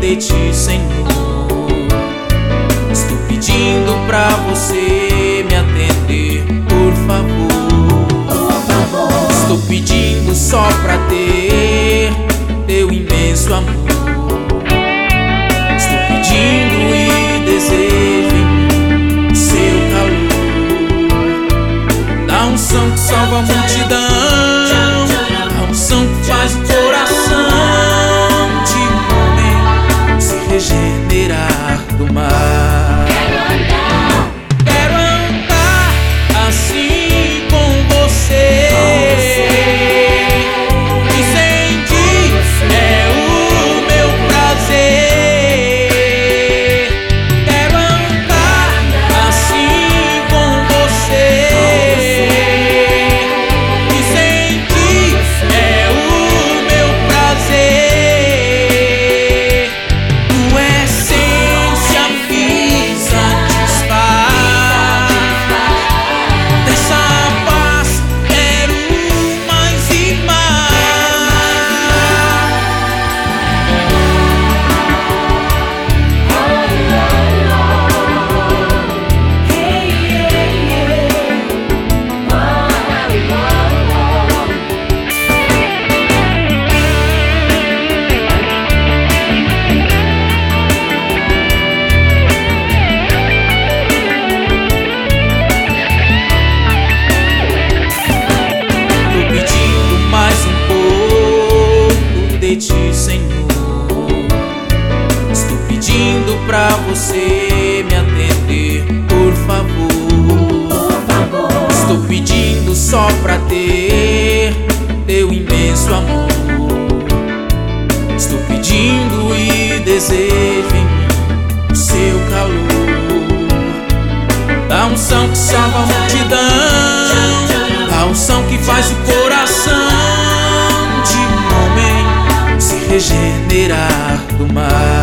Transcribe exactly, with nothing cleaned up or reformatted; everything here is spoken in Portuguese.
de ti, Senhor. Estou pedindo pra você me atender, por favor. Por favor. Estou pedindo só pra ter teu imenso amor. Estou pedindo e desejo em mim o seu calor. Da unção que salva a multidão, a unção que faz o coração de um homem se regenerar do mar. Quero andar assim com você, e sem ti é o meu prazer. Quero andar assim com você, e sem ti é o meu prazer. Tua essência me satisfaz, dessa paz quero mais e mais. Tô pedindo mais um pouco de ti, Senhor. Estou pedindo pra você me atender, por favor. Por favor. Estou pedindo só pra ter teu imenso amor. Estou pedindo e desejo em mim o seu calor. Da unção que salva a multidão, a unção que faz o coração de um homem se regenerar do mar.